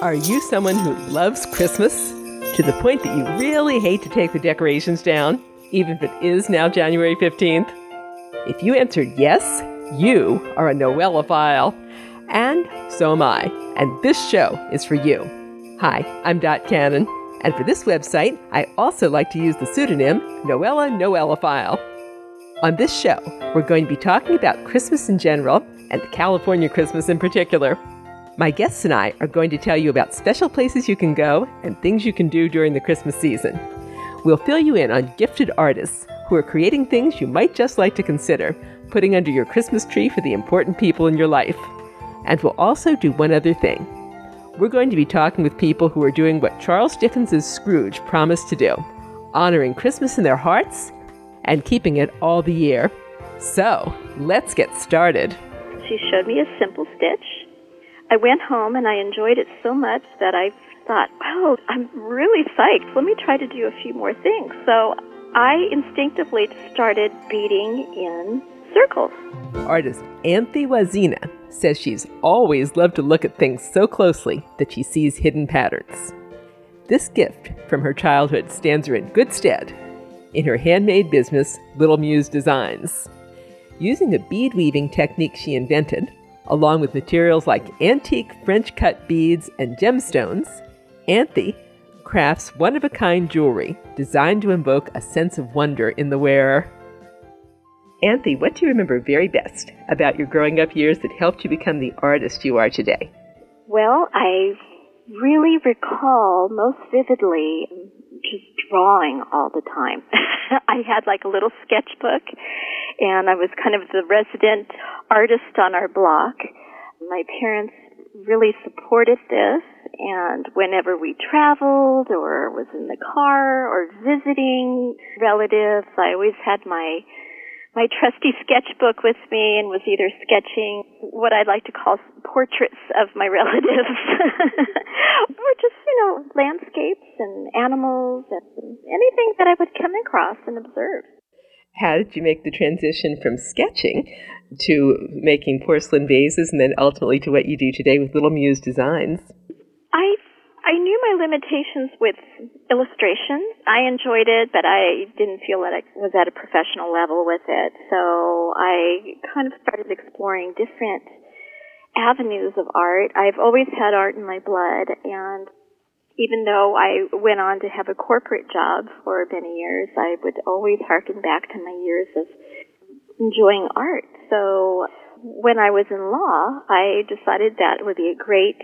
Are you someone who loves Christmas to the point that you really hate to take the decorations down, even if it is now January 15th? If you answered yes, you are a Noelophile. And so am I. And this show is for you. Hi, I'm Dot Cannon. And for this website, I also like to use the pseudonym Noella Noelophile. On this show, we're going to be talking about Christmas in general and California Christmas in particular. My guests and I are going to tell you about special places you can go and things you can do during the Christmas season. We'll fill you in on gifted artists who are creating things you might just like to consider putting under your Christmas tree for the important people in your life. And we'll also do one other thing. We're going to be talking with people who are doing what Charles Dickens' Scrooge promised to do, honoring Christmas in their hearts and keeping it all the year. So, let's get started. She showed me a simple stitch. I went home and I enjoyed it so much that I thought, wow, I'm really psyched. Let me try to do a few more things. So I instinctively started beading in circles. Artist Anthy Wazina says she's always loved to look at things so closely that she sees hidden patterns. This gift from her childhood stands her in good stead in her handmade business, Little Muse Designs. Using a bead weaving technique she invented, along with materials like antique French-cut beads and gemstones, Anthy crafts one-of-a-kind jewelry designed to invoke a sense of wonder in the wearer. Anthy, what do you remember very best about your growing up years that helped you become the artist you are today? Well, I really recall most vividly just drawing all the time. I had like a little sketchbook, and I was kind of the resident artist on our block. My parents really supported this, and whenever we traveled or was in the car or visiting relatives, I always had my trusty sketchbook with me and was either sketching what I'd like to call portraits of my relatives or just, landscapes and animals and anything that I would come across and observe. How did you make the transition from sketching to making porcelain vases and then ultimately to what you do today with Little Muse Designs? I knew my limitations with illustration. I enjoyed it, but I didn't feel that I was at a professional level with it. So I kind of started exploring different avenues of art. I've always had art in my blood, and even though I went on to have a corporate job for many years, I would always harken back to my years of enjoying art. So when I was in law, I decided that it would be a great,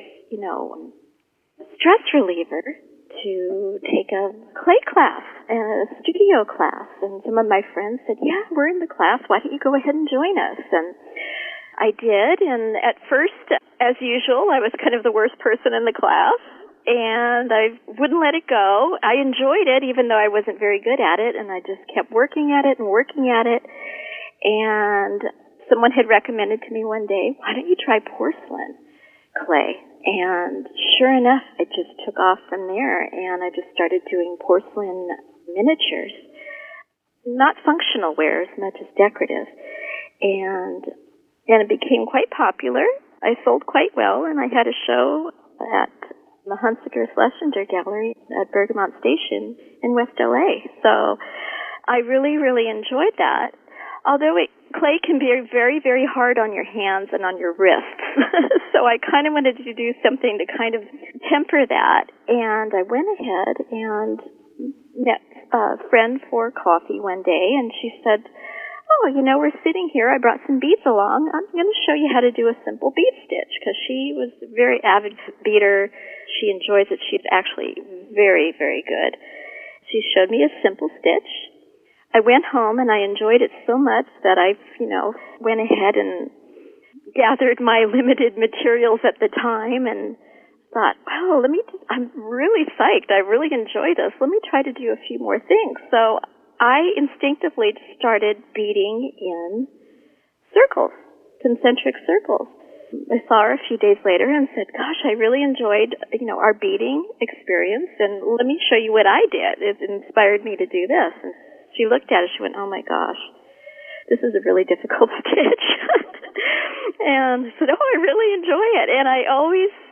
stress reliever to take a clay class and a studio class. And some of my friends said, yeah, we're in the class. Why don't you go ahead and join us? And I did. And at first, as usual, I was kind of the worst person in the class. And I wouldn't let it go. I enjoyed it, even though I wasn't very good at it. And I just kept working at it and working at it. And someone had recommended to me one day, why don't you try porcelain clay? And sure enough, it just took off from there, and I just started doing porcelain miniatures. Not functional wares, not just decorative. And it became quite popular. I sold quite well, and I had a show at the Hunsaker Schlesinger Gallery at Bergamot Station in West LA. So I really, really enjoyed that. Although clay can be very, very hard on your hands and on your wrists. So I kind of wanted to do something to kind of temper that. And I went ahead and met a friend for coffee one day, and she said, we're sitting here. I brought some beads along. I'm going to show you how to do a simple bead stitch, because she was a very avid beader. She enjoys it. She's actually very, very good. She showed me a simple stitch. I went home and I enjoyed it so much that I, went ahead and gathered my limited materials at the time and thought, wow, I'm really psyched. I really enjoy this. Let me try to do a few more things. So I instinctively started beading in circles, concentric circles. I saw her a few days later and said, gosh, I really enjoyed, our beading experience, and let me show you what I did. It inspired me to do this. And she looked at it, she went, oh my gosh, this is a really difficult stitch. And I said, oh, I really enjoy it. And I always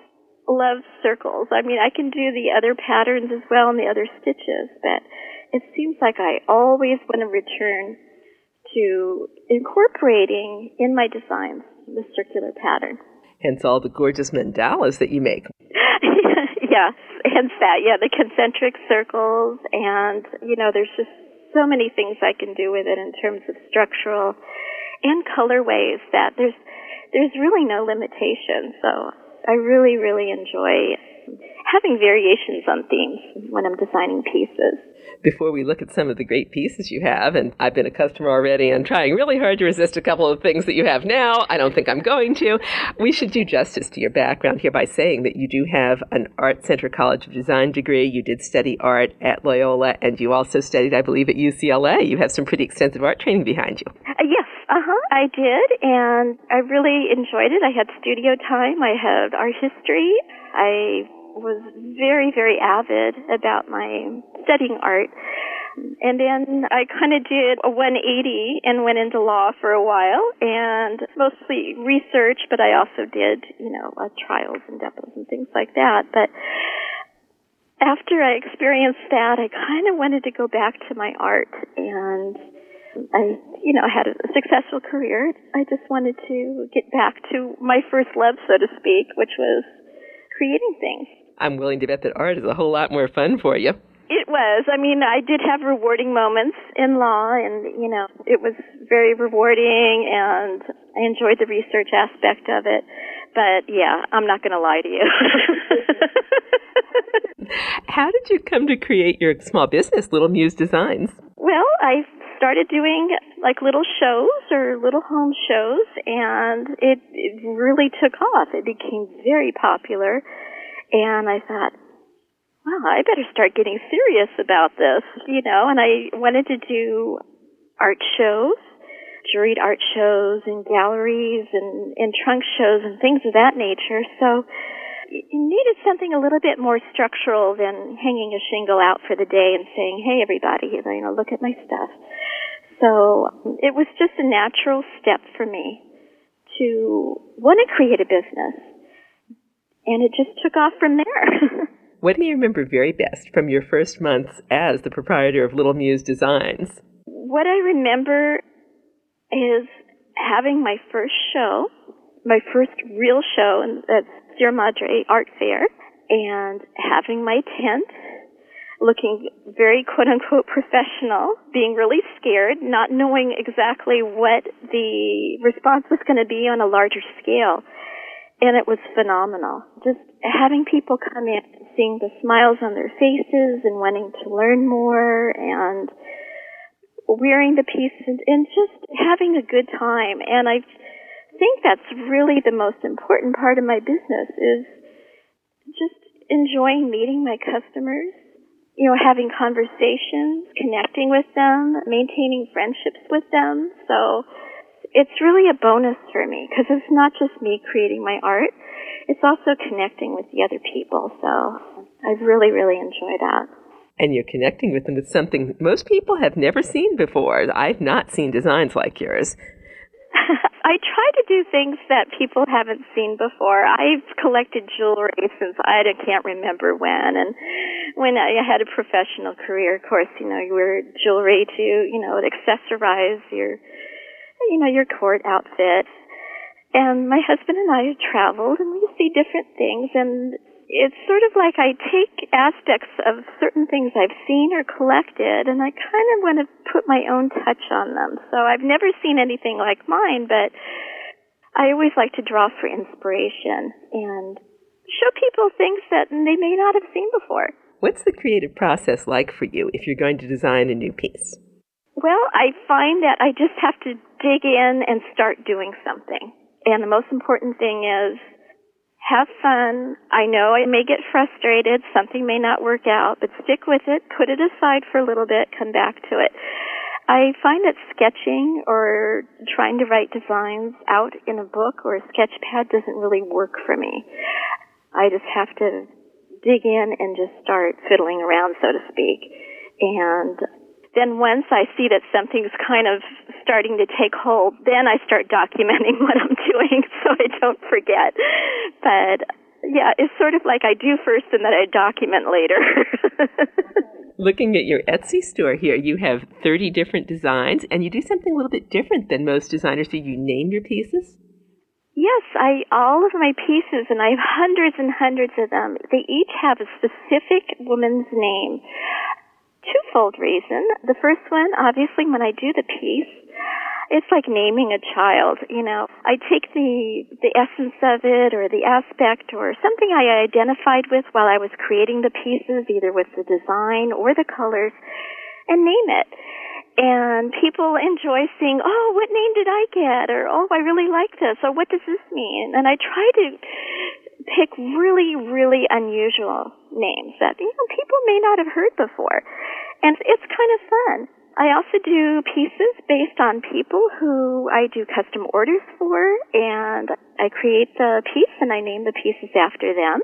love circles. I mean, I can do the other patterns as well and the other stitches, but it seems like I always want to return to incorporating in my designs the circular pattern. Hence all the gorgeous mandalas that you make. Yeah, hence that. Yeah, the concentric circles, and, there's just so many things I can do with it in terms of structural and colorways that there's really no limitation. So I really, really enjoy having variations on themes when I'm designing pieces. Before we look at some of the great pieces you have, and I've been a customer already and trying really hard to resist a couple of things that you have now, I don't think I'm going to, we should do justice to your background here by saying that you do have an Art Center College of Design degree, you did study art at Loyola, and you also studied, I believe, at UCLA. You have some pretty extensive art training behind you. Yes, I did, and I really enjoyed it. I had studio time, I had art history, I was very, very avid about my studying art. And then I kind of did a 180 and went into law for a while, and mostly research, but I also did, trials and depots and things like that. But after I experienced that, I kind of wanted to go back to my art, and I had a successful career. I just wanted to get back to my first love, so to speak, which was creating things. I'm willing to bet that art is a whole lot more fun for you. It was. I mean, I did have rewarding moments in law, and, it was very rewarding, and I enjoyed the research aspect of it. But, yeah, I'm not going to lie to you. How did you come to create your small business, Little Muse Designs? Well, I started doing, little shows or little home shows, and it really took off. It became very popular. And I thought, wow, I better start getting serious about this, and I wanted to do art shows, juried art shows and galleries and trunk shows and things of that nature. So you needed something a little bit more structural than hanging a shingle out for the day and saying, hey, everybody, look at my stuff. So it was just a natural step for me to want to create a business. And it just took off from there. What do you remember very best from your first months as the proprietor of Little Muse Designs? What I remember is having my first show, my first real show at Sierra Madre Art Fair, and having my tent, looking very quote-unquote professional, being really scared, not knowing exactly what the response was going to be on a larger scale. And it was phenomenal. Just having people come in, seeing the smiles on their faces and wanting to learn more and wearing the pieces and just having a good time. And I think that's really the most important part of my business is just enjoying meeting my customers, having conversations, connecting with them, maintaining friendships with them. So it's really a bonus for me because it's not just me creating my art. It's also connecting with the other people. So I really, really enjoy that. And you're connecting with them with something most people have never seen before. I've not seen designs like yours. I try to do things that people haven't seen before. I've collected jewelry since I can't remember when. And when I had a professional career, of course, you wear jewelry to, accessorize your court outfit. And my husband and I have traveled, and we see different things, and it's sort of like I take aspects of certain things I've seen or collected, and I kind of want to put my own touch on them. So I've never seen anything like mine, but I always like to draw for inspiration and show people things that they may not have seen before. What's the creative process like for you if you're going to design a new piece? Well, I find that I just have to dig in and start doing something. And the most important thing is have fun. I know I may get frustrated. Something may not work out, but stick with it. Put it aside for a little bit. Come back to it. I find that sketching or trying to write designs out in a book or a sketch pad doesn't really work for me. I just have to dig in and just start fiddling around, so to speak. And then once I see that something's kind of starting to take hold, then I start documenting what I'm doing so I don't forget. But Yeah, it's sort of like I do first and then I document later. Looking at your Etsy store here, you have 30 different designs, and you do something a little bit different than most designers do. You name your pieces? Yes, all of my pieces, and I have hundreds and hundreds of them, they each have a specific woman's name. Twofold reason. The first one, obviously, when I do the piece, it's like naming a child. I take the essence of it or the aspect or something I identified with while I was creating the pieces, either with the design or the colors, and name it. And people enjoy seeing, oh, what name did I get? Or, oh, I really like this. Or, what does this mean? And I try to pick really, really unusual names that, people may not have heard before. And it's kind of fun. I also do pieces based on people who I do custom orders for, and I create the piece and I name the pieces after them.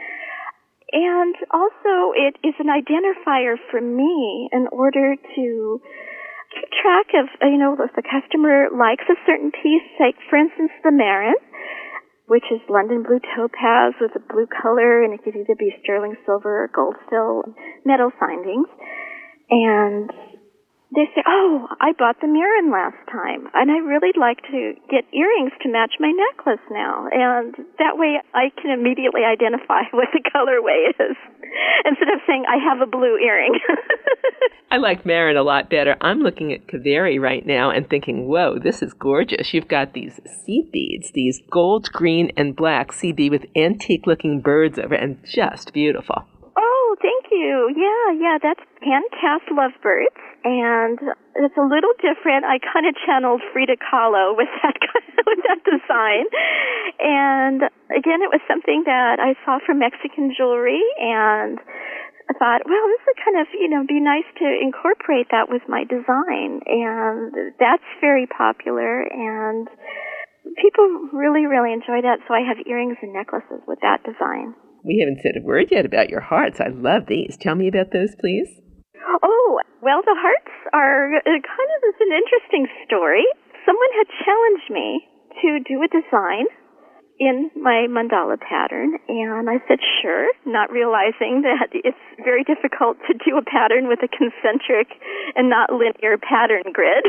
And also it is an identifier for me in order to keep track of, if the customer likes a certain piece, like, for instance, the Marin, which is London blue topaz with a blue color, and it could either be sterling silver or gold fill metal findings. And they say, oh, I bought the Marin last time, and I really like to get earrings to match my necklace now. And that way I can immediately identify what the colorway is, instead of saying, I have a blue earring. I like Marin a lot better. I'm looking at Kaveri right now and thinking, whoa, this is gorgeous. You've got these seed beads, these gold, green, and black seed bead with antique-looking birds over it, and just beautiful. Oh, thank you. Yeah, that's hand-cast lovebirds, and it's a little different. I kind of channeled Frida Kahlo with that design. And again, it was something that I saw from Mexican jewelry, and I thought, well, this would kind of, be nice to incorporate that with my design. And that's very popular, and people really, really enjoy that. So I have earrings and necklaces with that design. We haven't said a word yet about your hearts. I love these. Tell me about those, please. Oh, well, the hearts are kind of an interesting story. Someone had challenged me to do a design in my mandala pattern, and I said sure, not realizing that it's very difficult to do a pattern with a concentric and not linear pattern grid.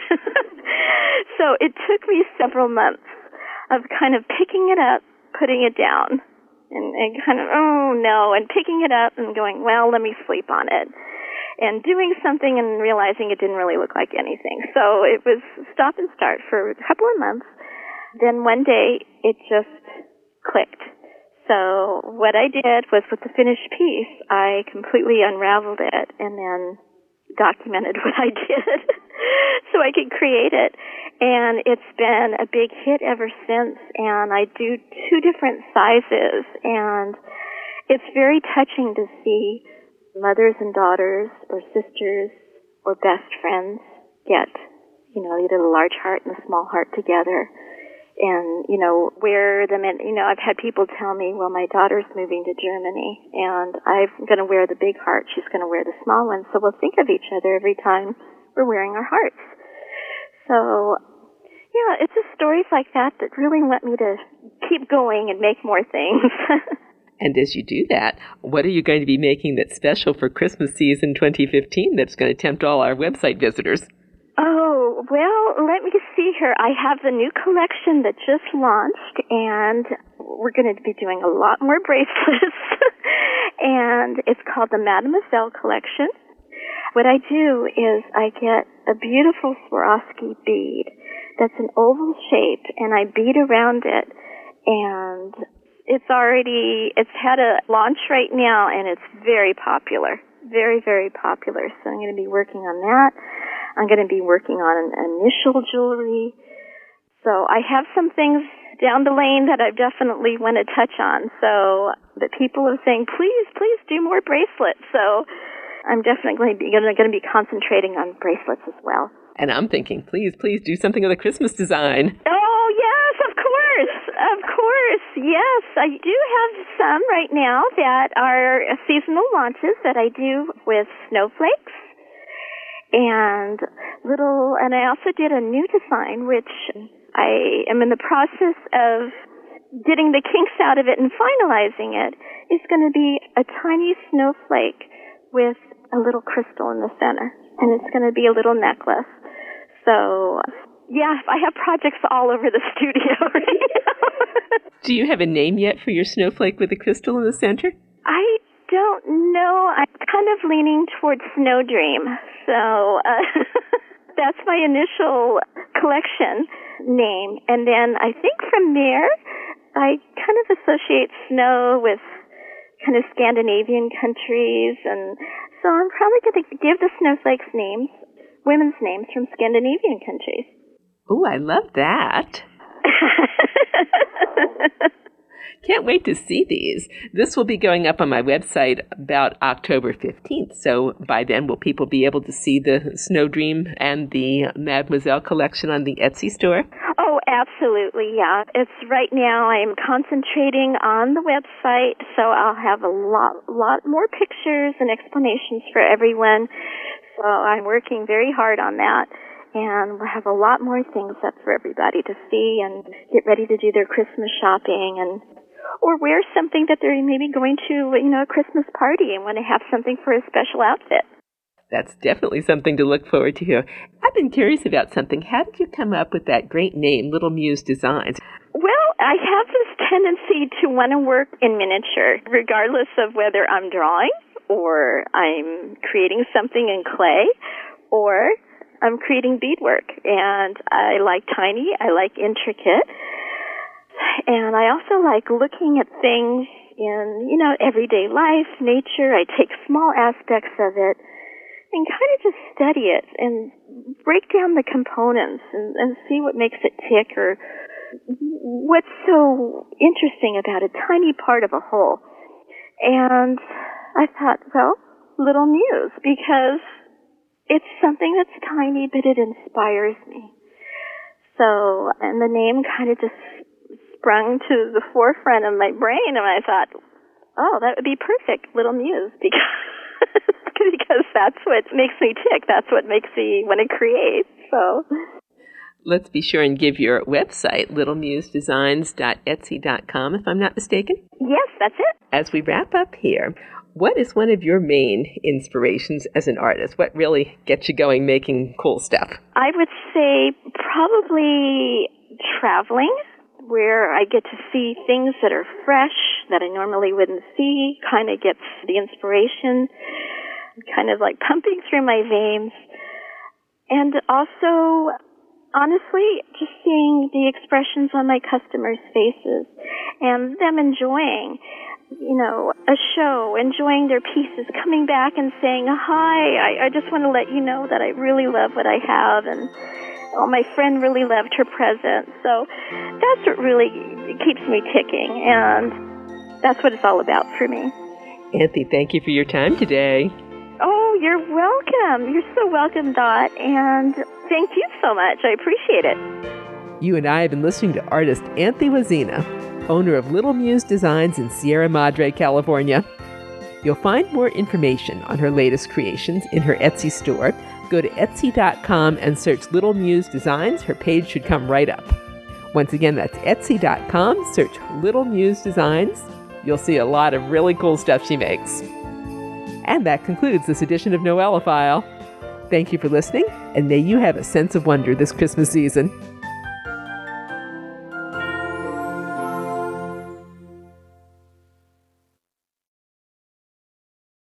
So it took me several months of kind of picking it up, putting it down, and kind of, oh no, and picking it up and going, well, let me sleep on it. And doing something and realizing it didn't really look like anything. So it was stop and start for a couple of months. Then one day, it just clicked. So what I did was, with the finished piece, I completely unraveled it and then documented what I did so I could create it. And it's been a big hit ever since. And I do 2 different sizes. And it's very touching to see mothers and daughters or sisters or best friends get, either the large heart and the small heart together and, wear them. And, I've had people tell me, well, my daughter's moving to Germany and I'm going to wear the big heart. She's going to wear the small one. So we'll think of each other every time we're wearing our hearts. So, yeah, it's just stories like that that really want me to keep going and make more things. And as you do that, what are you going to be making that's special for Christmas season 2015 that's going to tempt all our website visitors? Oh, well, let me see here. I have the new collection that just launched, and we're going to be doing a lot more bracelets. And it's called the Mademoiselle Collection. What I do is I get a beautiful Swarovski bead that's an oval shape, and I bead around it, and it's had a launch right now, and it's very popular. Very, very popular. So I'm going to be working on that. I'm going to be working on an initial jewelry. So I have some things down the lane that I definitely want to touch on. So the people are saying, please do more bracelets. So I'm definitely going to be concentrating on bracelets as well. And I'm thinking, please do something with a Christmas design. Oh, yes, of course. Yes, I do have some right now that are seasonal launches that I do with snowflakes and I also did a new design, which I am in the process of getting the kinks out of it and finalizing it, is going to be a tiny snowflake with a little crystal in the center. And it's going to be a little necklace. So, yeah, I have projects all over the studio right now. Do you have a name yet for your snowflake with the crystal in the center? I don't know. I'm kind of leaning towards Snow Dream. So that's my initial collection name. And then I think from there, I kind of associate snow with kind of Scandinavian countries. And so I'm probably going to give the snowflakes names, women's names from Scandinavian countries. Oh, I love that. Can't wait to see these. This will be going up on my website about October 15th. So by then, will people be able to see the Snow Dream and the Mademoiselle collection on the Etsy store? Oh, absolutely, yeah. It's right now I'm concentrating on the website, so I'll have a lot more pictures and explanations for everyone. So I'm working very hard on that. And we'll have a lot more things up for everybody to see and get ready to do their Christmas shopping or wear something that they're maybe going to, a Christmas party and want to have something for a special outfit. That's definitely something to look forward to. I've been curious about something. How did you come up with that great name, Little Muse Designs? Well, I have this tendency to want to work in miniature, regardless of whether I'm drawing or I'm creating something in clay or I'm creating beadwork. And I like tiny, I like intricate, and I also like looking at things in, everyday life, nature. I take small aspects of it and kind of just study it and break down the components and see what makes it tick or what's so interesting about a tiny part of a whole. And I thought, well, Little Muse, because it's something that's tiny, but it inspires me. So, and the name kind of just sprung to the forefront of my brain, and I thought, oh, that would be perfect, Little Muse, because that's what makes me tick. That's what makes me want to create. So, let's be sure and give your website, littlemusedesigns.etsy.com, if I'm not mistaken. Yes, that's it. As we wrap up here, what is one of your main inspirations as an artist? What really gets you going making cool stuff? I would say probably traveling, where I get to see things that are fresh, that I normally wouldn't see, kind of gets the inspiration kind of like pumping through my veins. And also, honestly, just seeing the expressions on my customers' faces and them enjoying a show, enjoying their pieces, coming back and saying, hi, I just want to let you know that I really love what I have, and my friend really loved her present. So that's what really keeps me ticking, and that's what it's all about for me. Anthy, thank you for your time today. Oh, you're welcome. You're so welcome, Dot, and thank you so much. I appreciate it. You and I have been listening to artist Anthy Wazina, owner of Little Muse Designs in Sierra Madre, California. You'll find more information on her latest creations in her Etsy store. Go to Etsy.com and search Little Muse Designs. Her page should come right up. Once again, that's Etsy.com. Search Little Muse Designs. You'll see a lot of really cool stuff she makes. And that concludes this edition of Noelophile. Thank you for listening, and may you have a sense of wonder this Christmas season.